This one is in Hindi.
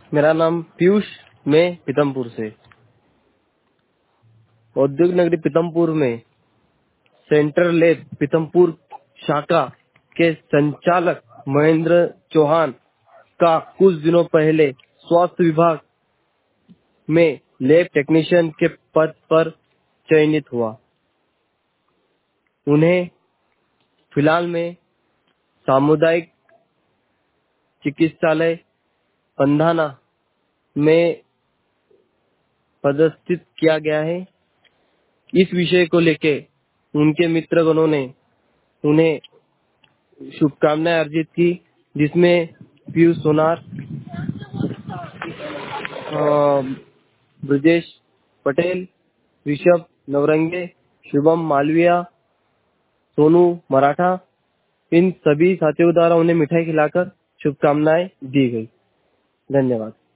मेरा नाम पीयूष, मैं पीतमपुर से। औद्योगिक नगरी पीतमपुर में सेंट्रल लैब पीतमपुर शाखा के संचालक महेंद्र चौहान का कुछ दिनों पहले स्वास्थ्य विभाग में लैब टेक्नीशियन के पद पर चयनित हुआ। उन्हें फिलहाल में सामुदायिक चिकित्सालय पंधाना में पदस्थित किया गया है। इस विषय को लेके उनके मित्रगणों ने उन्हें शुभकामनाएं अर्जित की, जिसमें पीयूष सोनार, ब्रजेश पटेल, ऋषभ नवरंगे, शुभम मालविया, सोनू मराठा, इन सभी साथियों द्वारा उन्हें मिठाई खिलाकर शुभकामनाएं दी गई। धन्यवाद।